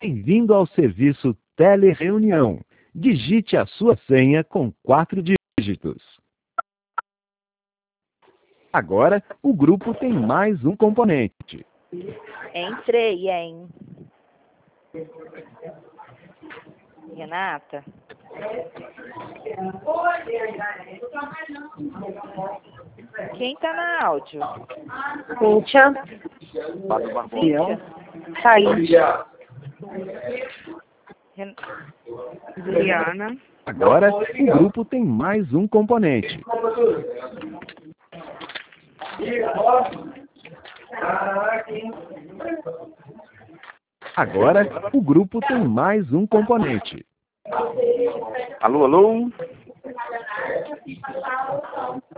Bem-vindo ao serviço Telereunião. Digite a sua senha com 4 dígitos. Agora, o grupo tem mais um componente. Entrei, hein? Renata? Quem tá na áudio? Cíntia. Cíntia? Thaís. Juliana? Agora, o grupo tem mais um componente. Agora, o grupo tem mais um componente. Alô, alô?